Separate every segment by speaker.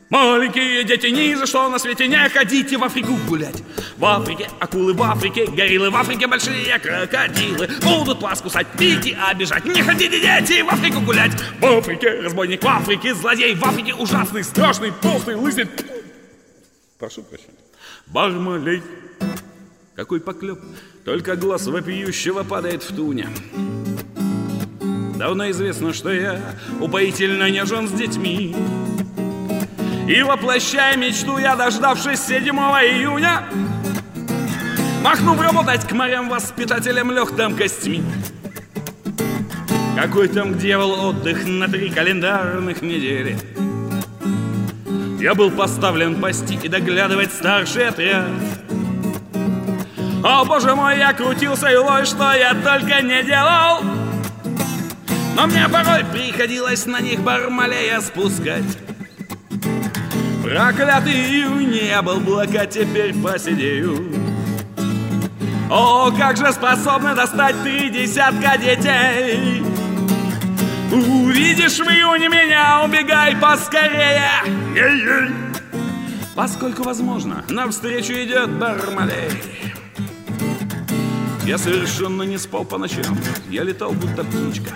Speaker 1: Маленькие дети, ни за что на свете не ходите в Африку гулять. В Африке акулы, в Африке гориллы, в Африке большие крокодилы. Будут вас кусать, бить и обижать. Не ходите, дети, в Африку гулять. В Африке разбойник, в Африке злодей, в Африке ужасный, страшный, толстый, лысый. Прошу прощения. Бармалей. Какой поклеп, только глаз вопиющего падает в туне. Давно известно, что я упоительно нежен с детьми. И воплощая мечту я, дождавшись 7 июня, махнув работать к морям-воспитателям, лег там костьми. Какой там дьявол отдых на 3 календарных недели. Я был поставлен пасти и доглядывать старший отряд. О, боже мой, я крутился и лой, что я только не делал. Но мне порой приходилось на них Бармалея спускать. Проклятый июнь, не был блока, теперь посидею. О, как же способны достать 3 десятка детей. Увидишь в июне меня, убегай поскорее. Ей-ей. Поскольку возможно, навстречу идет Бармалей. Я совершенно не спал по ночам, я летал будто птичка.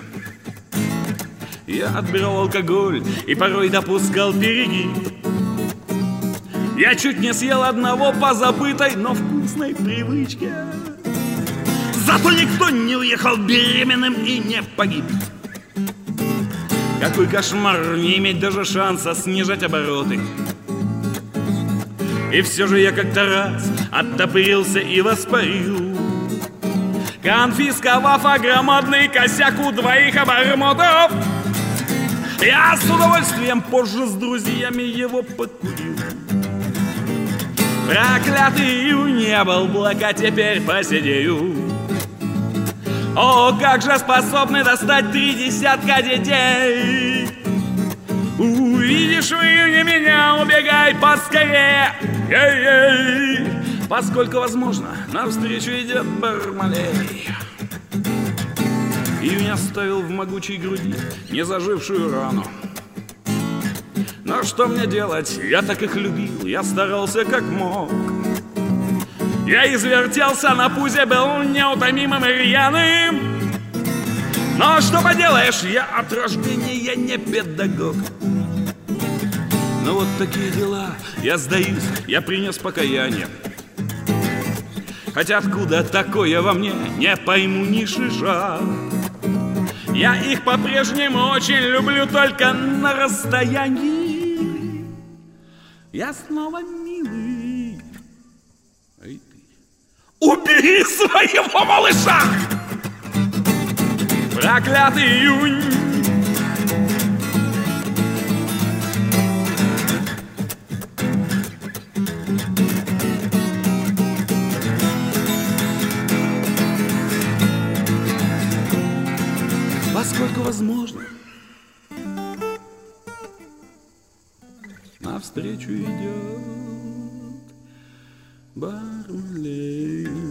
Speaker 1: Я отбирал алкоголь и порой допускал перегиб. Я чуть не съел одного по забытой, но вкусной привычке. Зато никто не уехал беременным и не погиб. Какой кошмар не иметь даже шанса снижать обороты. И все же я как-то раз оттопырился и воспарил, конфисковав громадный косяк у 2 обормотов. Я с удовольствием позже с друзьями его покурил. Проклятый июнь, не был блока, теперь посидею. О, как же способны достать 3 десятка детей. Увидишь в июне меня, убегай поскорее. Ей-ей. Поскольку возможно, навстречу идет Бармалей. Июнь оставил в могучей груди незажившую рану. Но что мне делать? Я так их любил, я старался как мог. Я извертелся на пузе, был неутомимым и рьяным. Но что поделаешь, я от рождения не педагог. Ну вот такие дела, я сдаюсь, я принес покаяние. Хотя откуда такое во мне, не пойму ни шиша. Я их по-прежнему очень люблю, только на расстоянии. Я снова милый. Эй ты. Убери своего малыша! Проклятый июнь. Поскольку возможно, навстречу идет Бармалей.